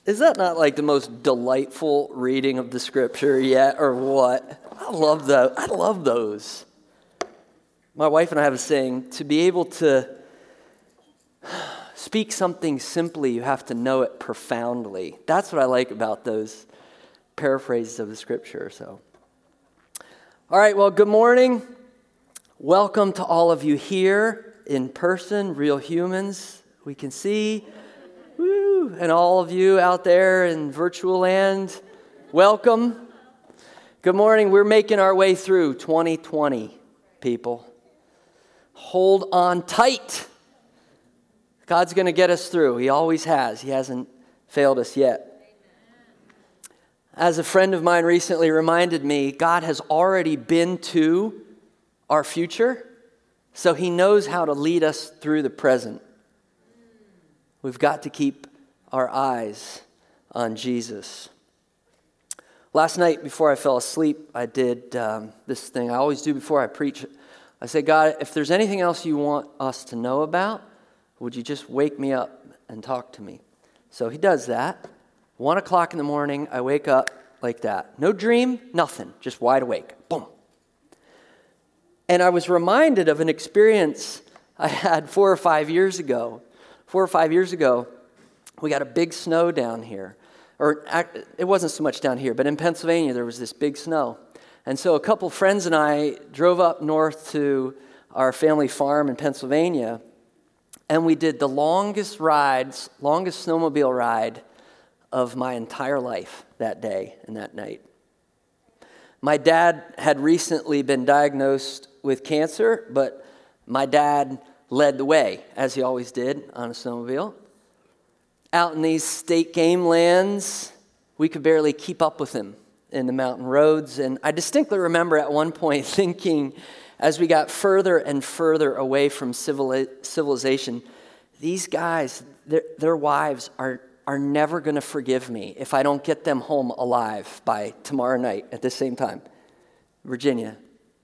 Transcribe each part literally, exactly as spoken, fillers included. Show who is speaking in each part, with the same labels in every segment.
Speaker 1: Is that not like the most delightful reading of the scripture yet, or what? I love those. I love those. My wife and I have a saying, to be able to speak something simply, you have to know it profoundly. That's what I like about those paraphrases of the scripture. So, all right, well, good morning. Welcome to all of you here in person, real humans we can see. Woo! And all of you out there in virtual land, welcome. Good morning. We're making our way through twenty twenty, people. Hold on tight. God's going to get us through. He always has. He hasn't failed us yet. As a friend of mine recently reminded me, God has already been to our future, so He knows how to lead us through the present. We've got to keep our eyes on Jesus. Last night, before I fell asleep, I did um, this thing I always do before I preach. I said, God, if there's anything else you want us to know about, would you just wake me up and talk to me? So He does that. One o'clock in the morning, I wake up like that. No dream, nothing, just wide awake. Boom. And I was reminded of an experience I had four or five years ago. Four or five years ago, we got a big snow down here. Or it wasn't so much down here, but in Pennsylvania, there was this big snow. And so a couple friends and I drove up north to our family farm in Pennsylvania, and we did the longest rides, longest snowmobile ride of my entire life that day and that night. My dad had recently been diagnosed with cancer, but my dad led the way, as he always did, on a snowmobile. Out in these state game lands, we could barely keep up with him in the mountain roads. And I distinctly remember at one point thinking, as we got further and further away from civili- civilization, these guys, their, their wives are, are never going to forgive me if I don't get them home alive by tomorrow night at the same time. Virginia.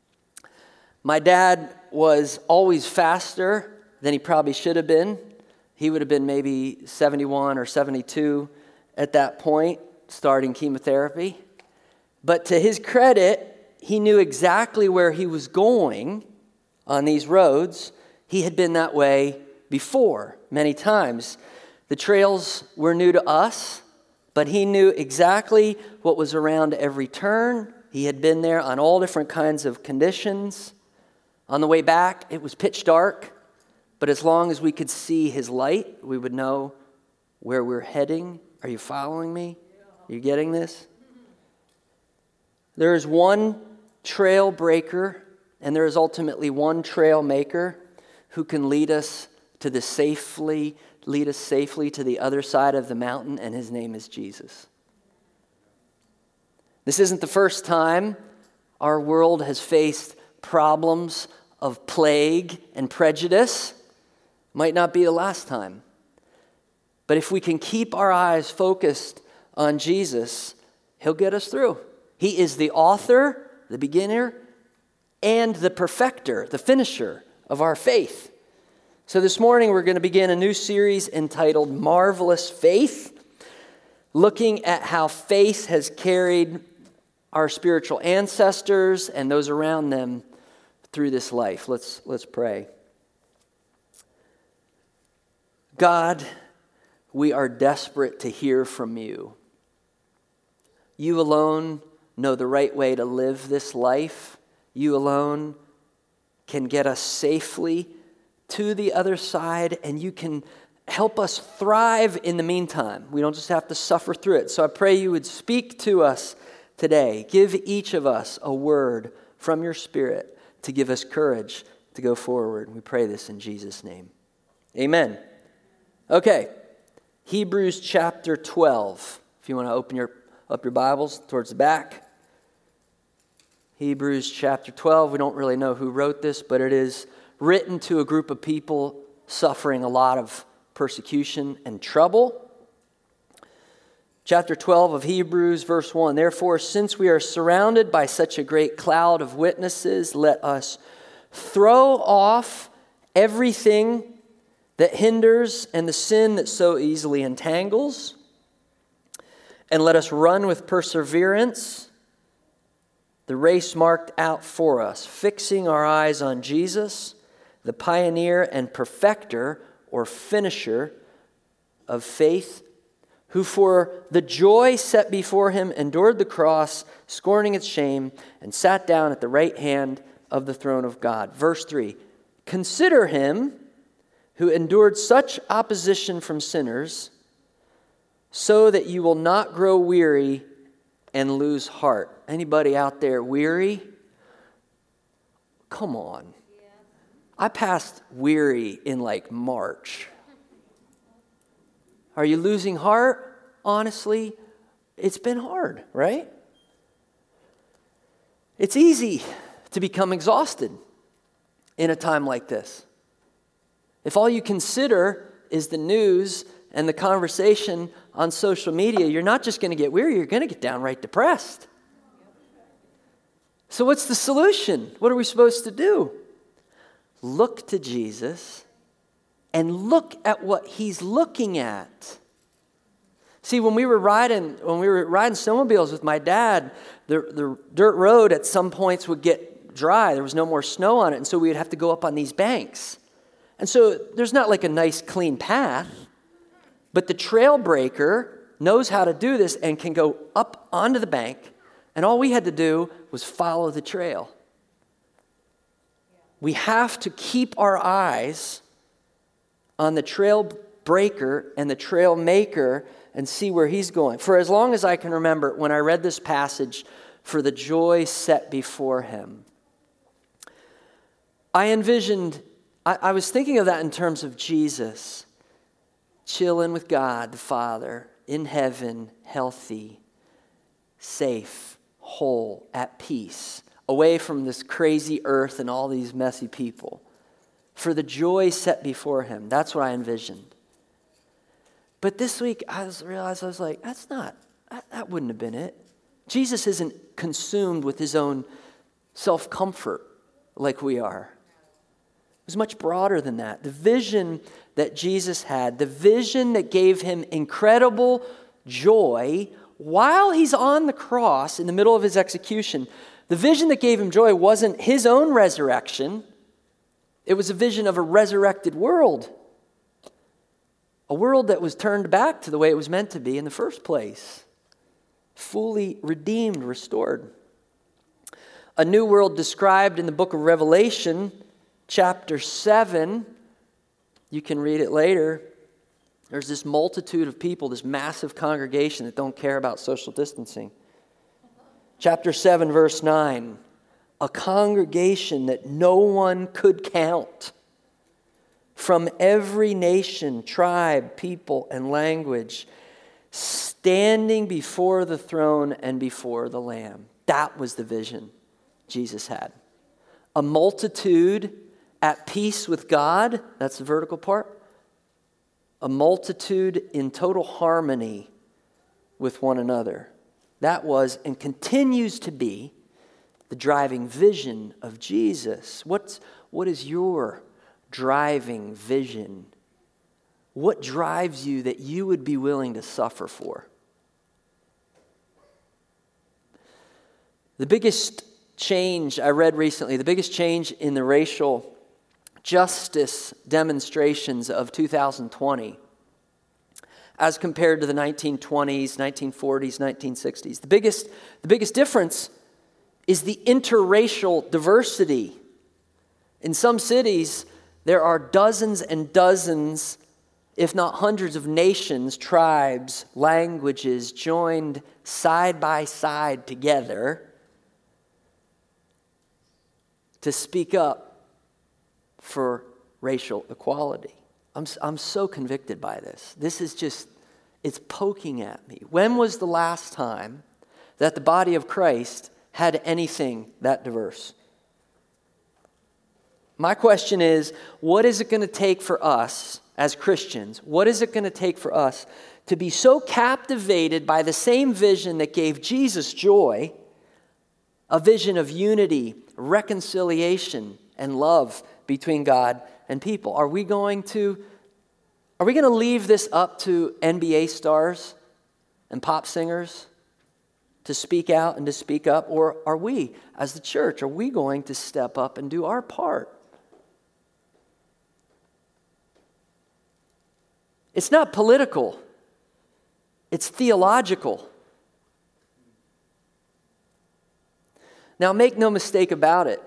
Speaker 1: My dad was always faster than he probably should have been. He would have been maybe seventy-one or seventy-two at that point, starting chemotherapy. But to his credit, he knew exactly where he was going on these roads. He had been that way before, many times. The trails were new to us, but he knew exactly what was around every turn. He had been there on all different kinds of conditions. On the way back, it was pitch dark, but as long as we could see his light, we would know where we're heading. Are you following me? Are you getting this? There is one trail breaker, and there is ultimately one trail maker who can lead us to the safely, lead us safely to the other side of the mountain, and his name is Jesus. This isn't the first time our world has faced problems of plague and prejudice. Might not be the last time. But if we can keep our eyes focused on Jesus, He'll get us through. He is the author, the beginner, and the perfecter, the finisher of our faith. So this morning we're going to begin a new series entitled Marvelous Faith, looking at how faith has carried our spiritual ancestors and those around them through this life. Let's, let's pray. God, we are desperate to hear from you. You alone know the right way to live this life. You alone can get us safely to the other side, and you can help us thrive in the meantime. We don't just have to suffer through it. So I pray you would speak to us today. Give each of us a word from your Spirit to give us courage to go forward. We pray this in Jesus' name. Amen. Okay, Hebrews chapter twelve. If you want to open your up your Bibles towards the back. Hebrews chapter twelve. We don't really know who wrote this, but it is written to a group of people suffering a lot of persecution and trouble. Chapter twelve of Hebrews, verse one. Therefore, since we are surrounded by such a great cloud of witnesses, let us throw off everything that hinders and the sin that so easily entangles. And let us run with perseverance the race marked out for us, fixing our eyes on Jesus, the pioneer and perfecter or finisher of faith, who for the joy set before him endured the cross, scorning its shame, and sat down at the right hand of the throne of God. Verse three, consider him who endured such opposition from sinners, so that you will not grow weary and lose heart. Anybody out there weary? Come on. I passed weary in like March. Are you losing heart? Honestly, it's been hard, right? It's easy to become exhausted in a time like this. If all you consider is the news and the conversation on social media, you're not just going to get weary, you're going to get downright depressed. So what's the solution? What are we supposed to do? Look to Jesus and look at what he's looking at. See, when we were riding, when we were riding snowmobiles with my dad, the, the dirt road at some points would get dry. There was no more snow on it, and so we would have to go up on these banks. And so there's not like a nice clean path, but the trail breaker knows how to do this and can go up onto the bank, and all we had to do was follow the trail. We have to keep our eyes on the trail breaker and the trail maker and see where he's going. For as long as I can remember, when I read this passage, for the joy set before him, I envisioned, I, I was thinking of that in terms of Jesus, chilling with God the Father, in heaven, healthy, safe, whole, at peace, away from this crazy earth and all these messy people. For the joy set before him. That's what I envisioned. But this week, I was, realized, I was like, that's not, that, that wouldn't have been it. Jesus isn't consumed with his own self-comfort like we are. It was much broader than that. The vision that Jesus had, the vision that gave him incredible joy while he's on the cross in the middle of his execution, the vision that gave him joy wasn't his own resurrection. It was a vision of a resurrected world. A world that was turned back to the way it was meant to be in the first place. Fully redeemed, restored. A new world described in the book of Revelation, chapter seven. You can read it later. There's this multitude of people, this massive congregation that don't care about social distancing. Chapter seven, verse nine. A congregation that no one could count, from every nation, tribe, people, and language, standing before the throne and before the Lamb. That was the vision Jesus had. A multitude at peace with God, that's the vertical part. A multitude in total harmony with one another. That was and continues to be the driving vision of Jesus. What's, what is your driving vision? What drives you that you would be willing to suffer for? The biggest change I read recently, the biggest change in the racial justice demonstrations of two thousand twenty as compared to the nineteen twenties, nineteen forties, nineteen sixties. The biggest, the biggest difference is the interracial diversity. In some cities, there are dozens and dozens, if not hundreds of nations, tribes, languages joined side by side together to speak up for racial equality. I'm, I'm so convicted by this. This is just, it's poking at me. When was the last time that the body of Christ had anything that diverse? My question is, what is it going to take for us as Christians? What is it going to take for us to be so captivated by the same vision that gave Jesus joy, a vision of unity, reconciliation, and love between God and people? Are we going to, are we going to leave this up to N B A stars and pop singers to speak out and to speak up? Or are we, as the church, are we going to step up and do our part? It's not political. It's theological. Now, make no mistake about it.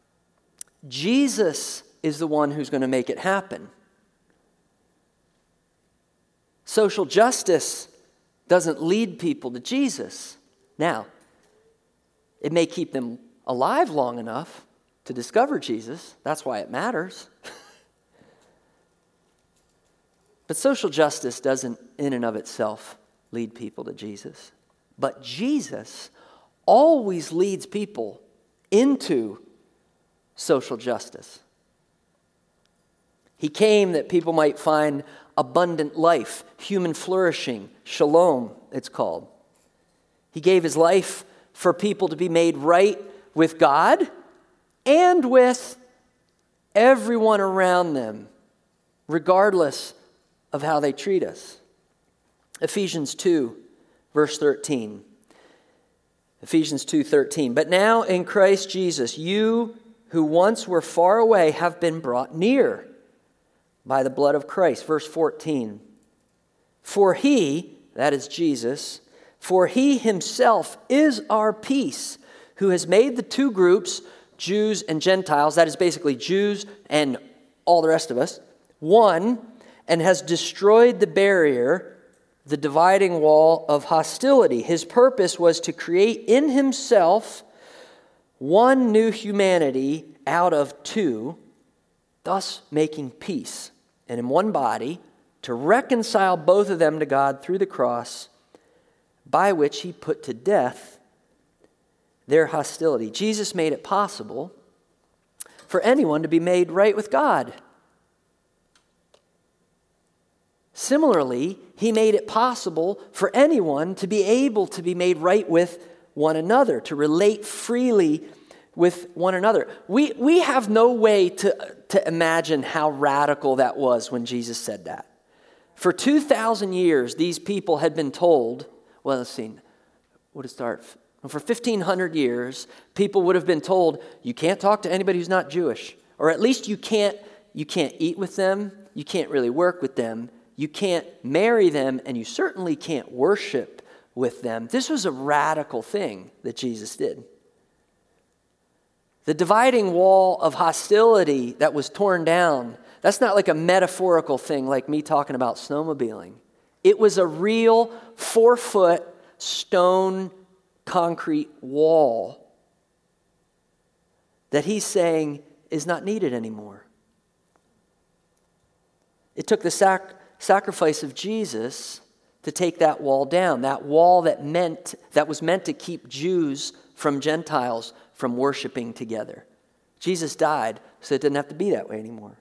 Speaker 1: Jesus is the one who's going to make it happen. Social justice doesn't lead people to Jesus. Now, it may keep them alive long enough to discover Jesus. That's why it matters. But social justice doesn't, in and of itself, lead people to Jesus. But Jesus always leads people into social justice. He came that people might find abundant life, human flourishing, shalom, it's called. He gave his life for people to be made right with God and with everyone around them, regardless of how they treat us. Ephesians two, verse thirteen. Ephesians two thirteen. But now in Christ Jesus, you who once were far away have been brought near by the blood of Christ. Verse fourteen. For he, that is Jesus, for he himself is our peace, who has made the two groups, Jews and Gentiles, that is basically Jews and all the rest of us, one, and has destroyed the barrier, the dividing wall of hostility. His purpose was to create in himself one new humanity out of two, thus making peace, and in one body to reconcile both of them to God through the cross, by which he put to death their hostility. Jesus made it possible for anyone to be made right with God. Similarly, he made it possible for anyone to be able to be made right with one another, to relate freely with one another. We, we have no way to, to imagine how radical that was when Jesus said that. For two thousand years, these people had been told, well, let's see, what did it start? For fifteen hundred years, people would have been told, you can't talk to anybody who's not Jewish, or at least you can't, you can't eat with them, you can't really work with them, you can't marry them, and you certainly can't worship with them. This was a radical thing that Jesus did. The dividing wall of hostility that was torn down, that's not like a metaphorical thing like me talking about snowmobiling. It was a real four-foot stone concrete wall that he's saying is not needed anymore. It took the sac- sacrifice of Jesus to take that wall down, that wall that meant that was meant to keep Jews from Gentiles from worshiping together. Jesus died so it didn't have to be that way anymore.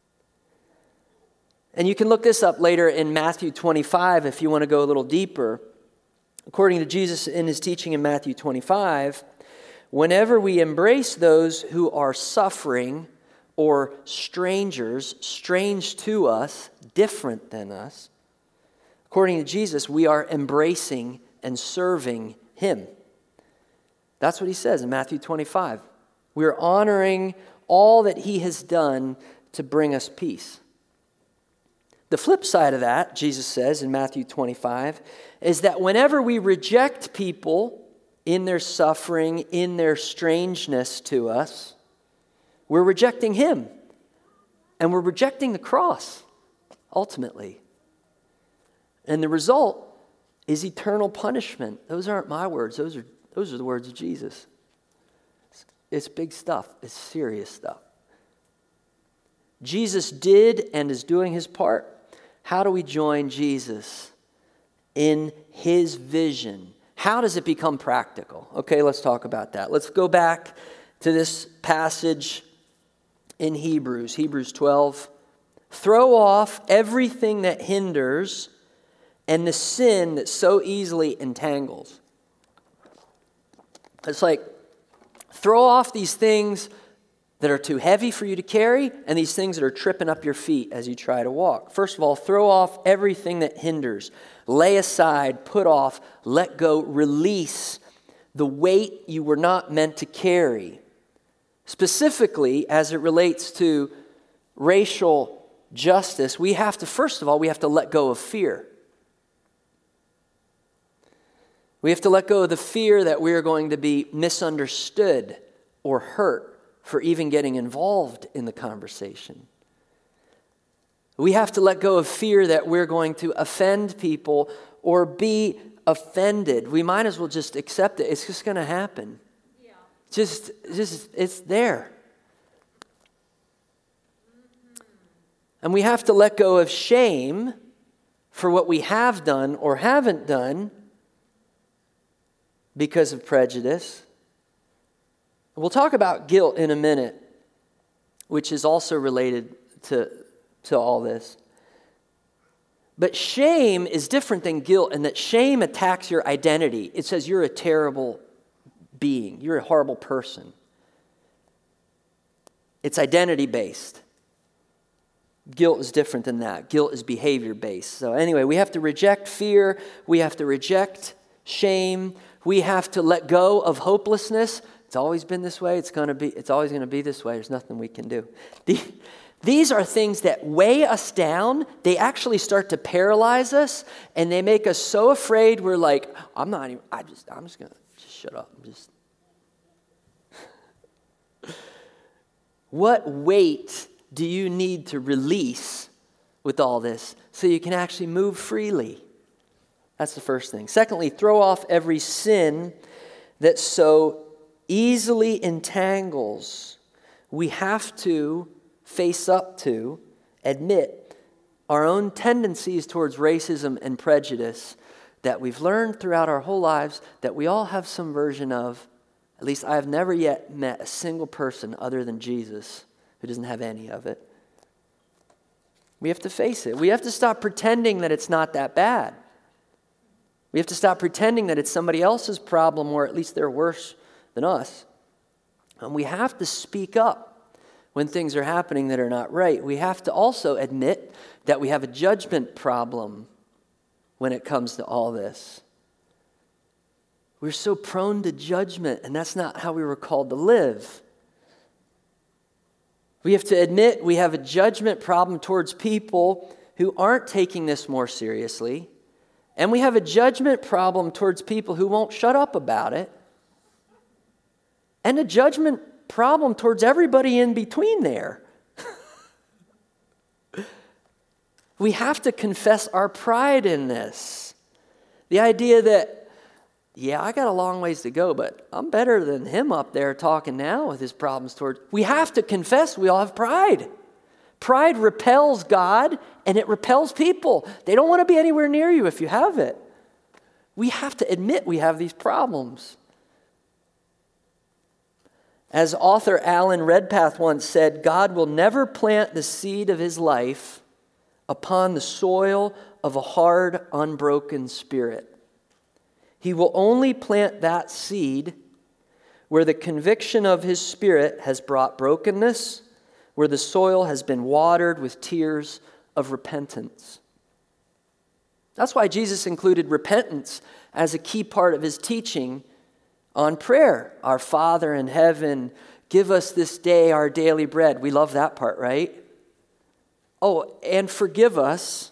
Speaker 1: And you can look this up later in Matthew twenty-five if you want to go a little deeper. According to Jesus in his teaching in Matthew twenty-five, whenever we embrace those who are suffering or strangers, strange to us, different than us, according to Jesus, we are embracing and serving him. That's what he says in Matthew twenty-five. We are honoring all that he has done to bring us peace. The flip side of that, Jesus says in Matthew twenty-five, is that whenever we reject people in their suffering, in their strangeness to us, we're rejecting him. And we're rejecting the cross, ultimately. And the result is eternal punishment. Those aren't my words. Those are, those are the words of Jesus. It's, it's big stuff. It's serious stuff. Jesus did and is doing his part. How do we join Jesus in his vision? How does it become practical? Okay, let's talk about that. Let's go back to this passage in Hebrews, Hebrews twelve. Throw off everything that hinders and the sin that so easily entangles. It's like, throw off these things that are too heavy for you to carry, and these things that are tripping up your feet as you try to walk. First of all, throw off everything that hinders. Lay aside, put off, let go, release the weight you were not meant to carry. Specifically, as it relates to racial justice, we have to, first of all, we have to let go of fear. We have to let go of the fear that we are going to be misunderstood or hurt for even getting involved in the conversation. We have to let go of fear that we're going to offend people or be offended. We might as well just accept it. It's just going to happen. Yeah. Just, just, it's there. Mm-hmm. And we have to let go of shame for what we have done or haven't done because of prejudice. We'll talk about guilt in a minute, which is also related to, to all this. But shame is different than guilt in that shame attacks your identity. It says you're a terrible being. You're a horrible person. It's identity-based. Guilt is different than that. Guilt is behavior-based. So anyway, we have to reject fear. We have to reject shame. We have to let go of hopelessness. It's always been this way. It's going to be. It's always going to be this way. There's nothing we can do. The, these are things that weigh us down. They actually start to paralyze us, and they make us so afraid. We're like, I'm not even. I just. I'm just going to just shut up. I'm just. What weight do you need to release with all this so you can actually move freely? That's the first thing. Secondly, throw off every sin that so easily entangles. We have to face up to, admit our own tendencies towards racism and prejudice that we've learned throughout our whole lives that we all have some version of. At least I have never yet met a single person other than Jesus who doesn't have any of it. We have to face it. We have to stop pretending that it's not that bad. We have to stop pretending that it's somebody else's problem or at least they're worse than us. And we have to speak up when things are happening that are not right. We have to also admit that we have a judgment problem when it comes to all this. We're so prone to judgment, and that's not how we were called to live. We have to admit we have a judgment problem towards people who aren't taking this more seriously, and we have a judgment problem towards people who won't shut up about it, and a judgment problem towards everybody in between there. We have to confess our pride in this. The idea that, yeah, I got a long ways to go, but I'm better than him up there talking now with his problems towards. We have to confess we all have pride. Pride repels God and it repels people. They don't want to be anywhere near you if you have it. We have to admit we have these problems. As author Alan Redpath once said, God will never plant the seed of his life upon the soil of a hard, unbroken spirit. He will only plant that seed where the conviction of his spirit has brought brokenness, where the soil has been watered with tears of repentance. That's why Jesus included repentance as a key part of his teaching on prayer. Our Father in heaven, give us this day our daily bread. We love that part, right? Oh, and forgive us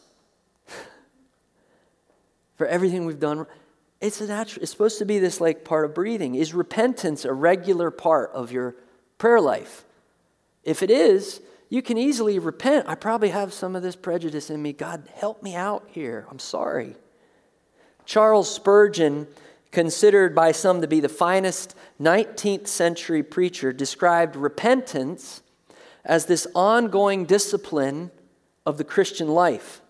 Speaker 1: for everything we've done. It's a natural, it's supposed to be this like part of breathing. Is repentance a regular part of your prayer life? If it is, you can easily repent. I probably have some of this prejudice in me. God, help me out here. I'm sorry. Charles Spurgeon, considered by some to be the finest nineteenth century preacher, described repentance as this ongoing discipline of the Christian life.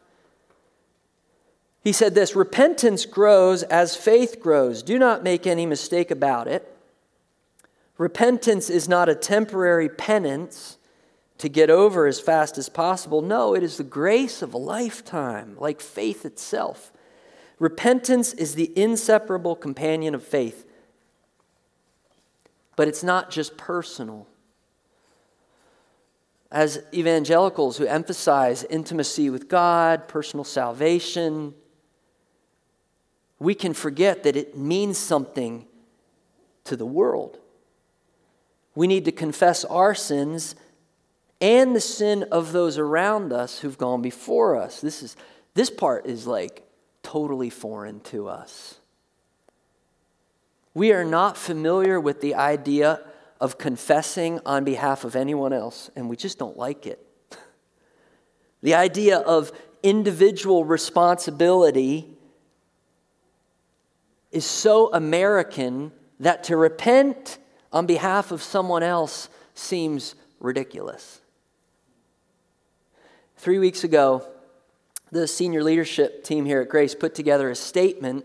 Speaker 1: He said this, repentance grows as faith grows. Do not make any mistake about it. Repentance is not a temporary penance to get over as fast as possible. No, it is the grace of a lifetime, like faith itself. Repentance is the inseparable companion of faith. But it's not just personal. as evangelicals who emphasize intimacy with God, personal salvation, we can forget that it means something to the world. We need to confess our sins and the sin of those around us who've gone before us. This is this part is like totally foreign to us. We are not familiar with the idea of confessing on behalf of anyone else, and we just don't like it. The idea of individual responsibility is so American that to repent on behalf of someone else seems ridiculous. Three weeks ago, the senior leadership team here at Grace put together a statement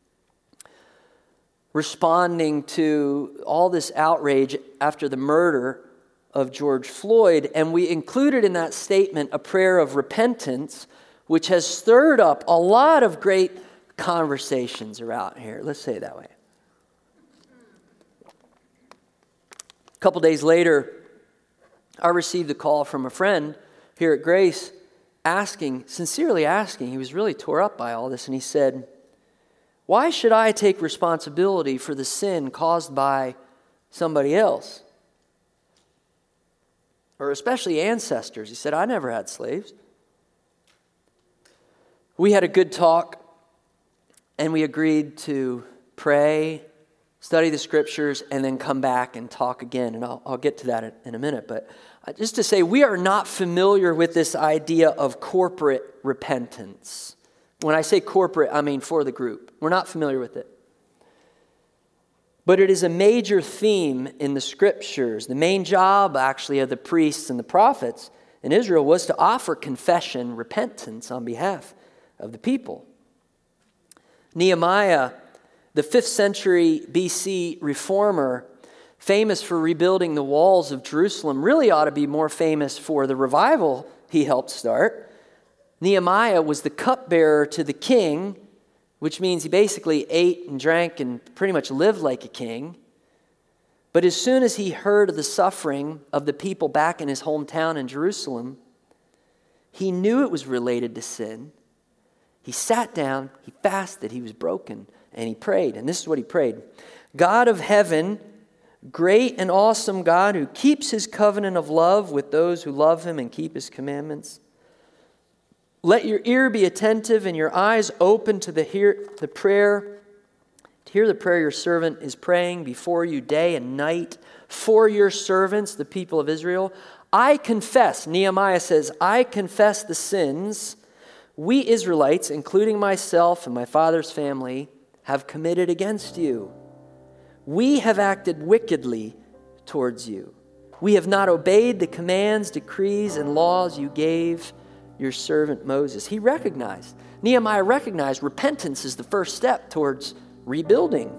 Speaker 1: responding to all this outrage after the murder of George Floyd, and we included in that statement a prayer of repentance, which has stirred up a lot of great conversations around here. Let's say it that way. A couple days later, I received a call from a friend here at Grace asking, sincerely asking, he was really tore up by all this, and he said, "Why should I take responsibility for the sin caused by somebody else? Or especially ancestors." He said, "I never had slaves." We had a good talk, and we agreed to pray, study the scriptures, and then come back and talk again. And I'll, I'll get to that in, in a minute. But just to say, we are not familiar with this idea of corporate repentance. When I say corporate, I mean for the group. We're not familiar with it. But it is a major theme in the scriptures. The main job, actually, of the priests and the prophets in Israel was to offer confession, repentance on behalf of the people. Nehemiah, the fifth century B C reformer, famous for rebuilding the walls of Jerusalem, really ought to be more famous for the revival he helped start. Nehemiah was the cupbearer to the king, which means he basically ate and drank and pretty much lived like a king. But as soon as he heard of the suffering of the people back in his hometown in Jerusalem, he knew it was related to sin. He sat down, he fasted, he was broken, and he prayed. And this is what he prayed. "God of heaven, great and awesome God who keeps his covenant of love with those who love him and keep his commandments, let your ear be attentive and your eyes open to the, hear, the prayer, to hear the prayer your servant is praying before you day and night for your servants, the people of Israel. I confess," Nehemiah says, "I confess the sins we Israelites, including myself and my father's family, have committed against you. We have acted wickedly towards you. We have not obeyed the commands, decrees, and laws you gave your servant Moses." He recognized, Nehemiah recognized repentance is the first step towards rebuilding.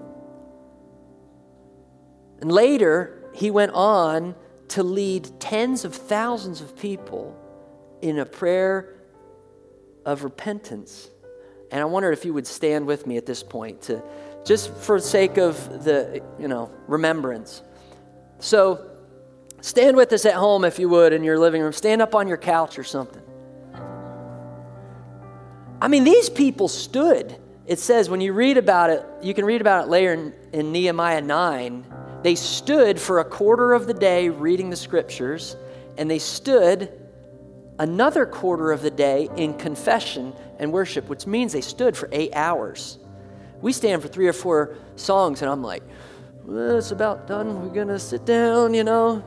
Speaker 1: And later, he went on to lead tens of thousands of people in a prayer of repentance. And I wonder if you would stand with me at this point to just for the sake of the, you know, remembrance. So stand with us at home if you would in your living room. Stand up on your couch or something. I mean, these people stood. It says when you read about it, you can read about it later in, in Nehemiah nine. They stood for a quarter of the day reading the scriptures, and they stood another quarter of the day in confession and worship, which means they stood for eight hours. We stand for three or four songs, and I'm like, well, it's about done. We're going to sit down, you know.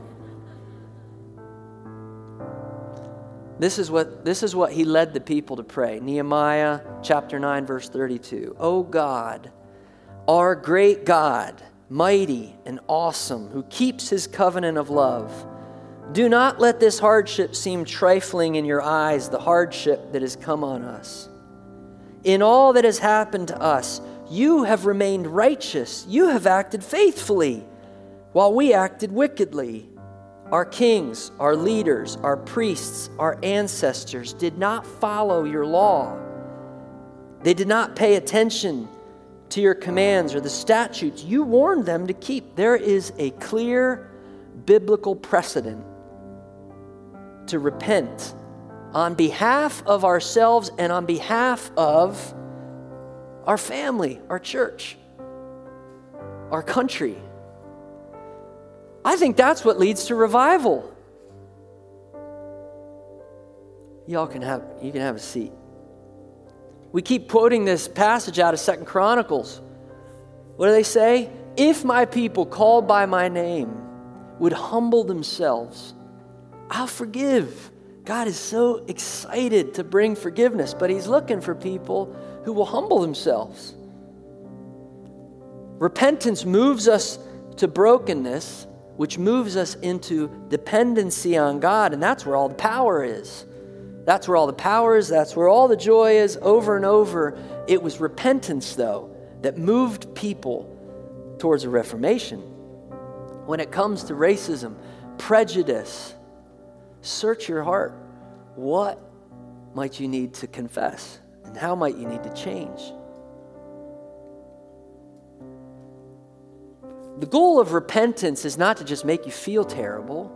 Speaker 1: This is what this is what he led the people to pray. Nehemiah chapter nine, verse thirty-two. "O God, our great God, mighty and awesome, who keeps his covenant of love, do not let this hardship seem trifling in your eyes, the hardship that has come on us. In all that has happened to us, you have remained righteous. You have acted faithfully, while we acted wickedly. Our kings, our leaders, our priests, our ancestors did not follow your law. They did not pay attention to your commands or the statutes you warned them to keep." There is a clear biblical precedent to repent on behalf of ourselves and on behalf of our family, our church, our country. I think that's what leads to revival. Y'all can have, you can have a seat. We keep quoting this passage out of Second Chronicles. What do they say? If my people called by my name would humble themselves, I'll forgive. God is so excited to bring forgiveness, but he's looking for people who will humble themselves. Repentance moves us to brokenness, which moves us into dependency on God, and that's where all the power is. That's where all the power is. That's where all the joy is over and over. It was repentance, though, that moved people towards a reformation. When it comes to racism, prejudice, search your heart. What might you need to confess? And how might you need to change? The goal of repentance is not to just make you feel terrible.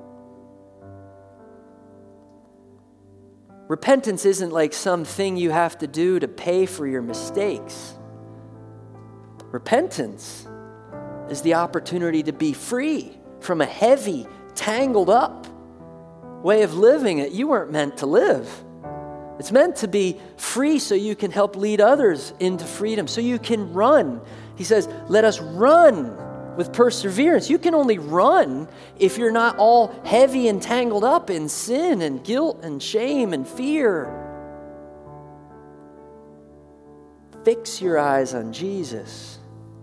Speaker 1: Repentance isn't like something you have to do to pay for your mistakes. Repentance is the opportunity to be free from a heavy, tangled up way of living that you weren't meant to live. It's meant to be free so you can help lead others into freedom, so you can run. He says, let us run with perseverance. You can only run if you're not all heavy and tangled up in sin and guilt and shame and fear. Fix your eyes on Jesus.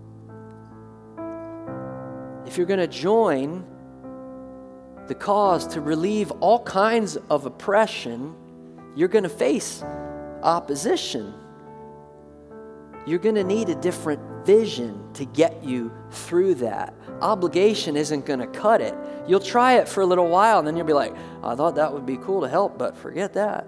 Speaker 1: If you're going to join the cause to relieve all kinds of oppression, you're going to face opposition. You're going to need a different vision to get you through that. Obligation isn't going to cut it. You'll try it for a little while, and then you'll be like, I thought that would be cool to help, but forget that.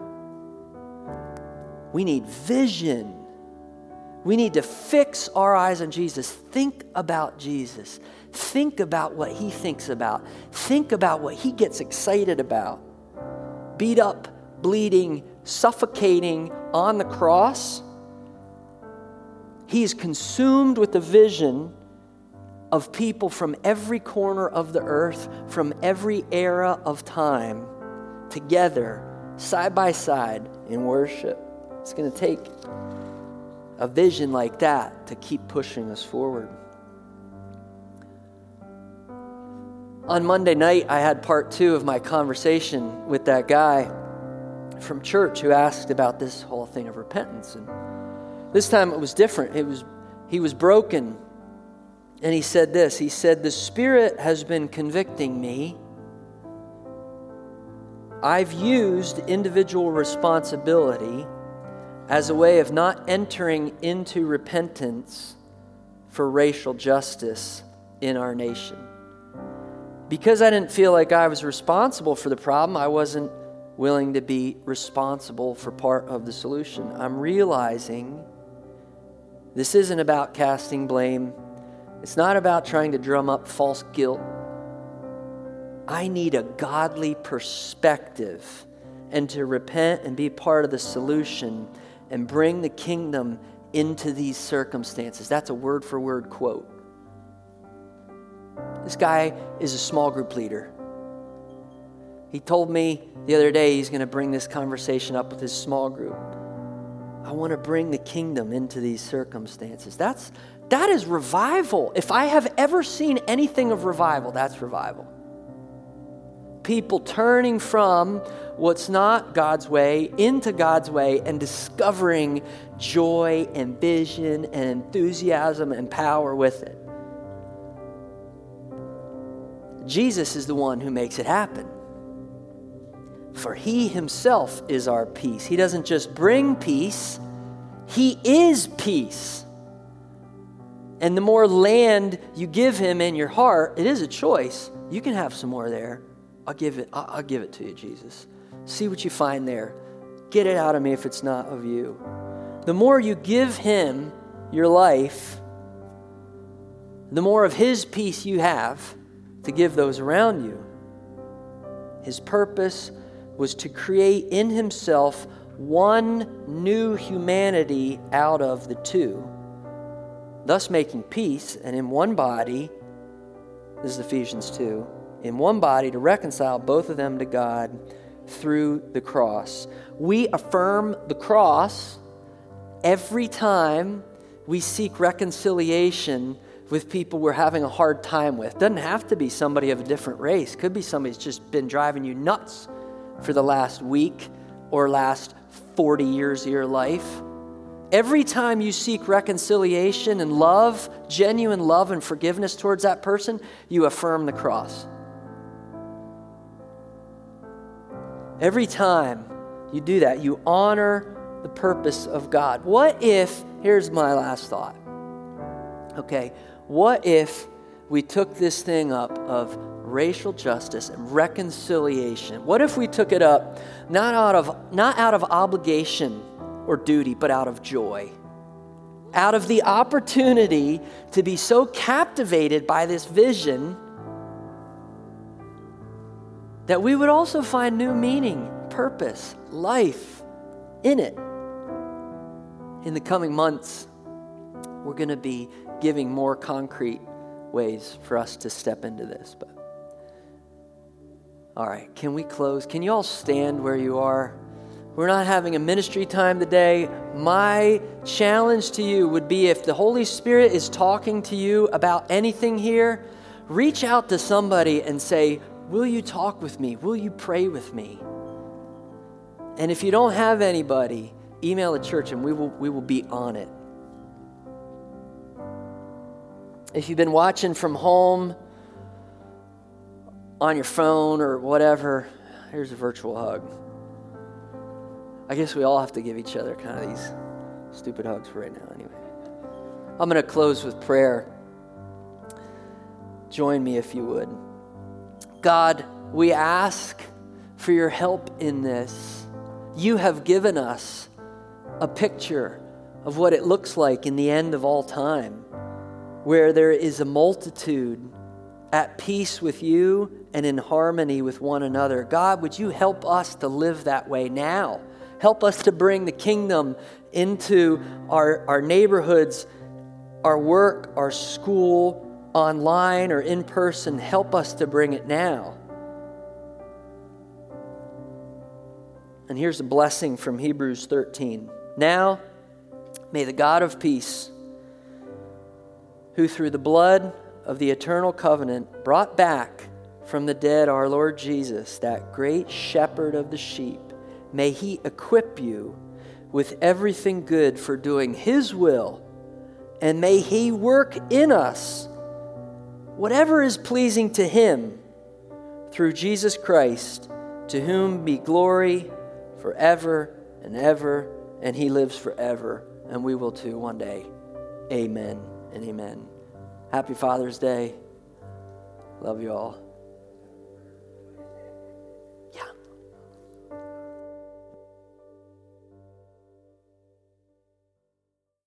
Speaker 1: We need vision. We need to fix our eyes on Jesus. Think about Jesus. Think about what he thinks about. Think about what he gets excited about. Beat up, bleeding, suffocating on the cross. He is consumed with the vision of people from every corner of the earth, from every era of time, together, side by side in worship. It's going to take a vision like that to keep pushing us forward. On Monday night, I had part two of my conversation with that guy from church who asked about this whole thing of repentance. And this time it was different. It was he was broken. And he said this. He said, the Spirit has been convicting me. I've used individual responsibility as a way of not entering into repentance for racial justice in our nation. Because I didn't feel like I was responsible for the problem, I wasn't willing to be responsible for part of the solution. I'm realizing this isn't about casting blame. It's not about trying to drum up false guilt. I need a godly perspective and to repent and be part of the solution and bring the kingdom into these circumstances. That's a word for word quote. This guy is a small group leader. He told me the other day he's going to bring this conversation up with his small group. I want to bring the kingdom into these circumstances. That's that is revival. If I have ever seen anything of revival, that's revival. People turning from what's not God's way into God's way and discovering joy and vision and enthusiasm and power with it. Jesus is the one who makes it happen. For he himself is our peace. He doesn't just bring peace, he is peace. And the more land you give him in your heart, it is a choice. You can have some more there. I'll give it, I'll, I'll give it to you, Jesus. See what you find there. Get it out of me if it's not of you. The more you give him your life, the more of his peace you have to give those around you. His purpose was to create in himself one new humanity out of the two, thus making peace, and in one body, this is Ephesians two, in one body to reconcile both of them to God through the cross. We affirm the cross every time we seek reconciliation with people we're having a hard time with. Doesn't have to be somebody of a different race. Could be somebody who's just been driving you nuts for the last week or last forty years of your life. Every time you seek reconciliation and love, genuine love and forgiveness towards that person, you affirm the cross. Every time you do that, you honor the purpose of God. What if, here's my last thought. Okay, what if we took this thing up of racial justice and reconciliation? What if we took it up not out of not out of obligation or duty, but out of joy? Out of the opportunity to be so captivated by this vision that we would also find new meaning, purpose, life in it. In the coming months, we're going to be giving more concrete ways for us to step into this. But all right, can we close? Can you all stand where you are? We're not having a ministry time today. My challenge to you would be, if the Holy Spirit is talking to you about anything here, reach out to somebody and say, will you talk with me? Will you pray with me? And if you don't have anybody, email the church and we will we will be on it. If you've been watching from home, on your phone or whatever, here's a virtual hug. I guess we all have to give each other kind of these stupid hugs for right now anyway. I'm going to close with prayer. Join me if you would. God, we ask for your help in this. You have given us a picture of what it looks like in the end of all time, where there is a multitude at peace with you and in harmony with one another. God, would you help us to live that way now? Help us to bring the kingdom into our, our neighborhoods, our work, our school, online or in person. Help us to bring it now. And here's a blessing from Hebrews thirteen. Now, may the God of peace, who through the blood of the eternal covenant brought back from the dead our Lord Jesus, that great shepherd of the sheep, may he equip you with everything good for doing his will, and may he work in us whatever is pleasing to him through Jesus Christ, to whom be glory forever and ever, and he lives forever, and we will too one day. Amen and amen. Happy Father's Day. Love you all.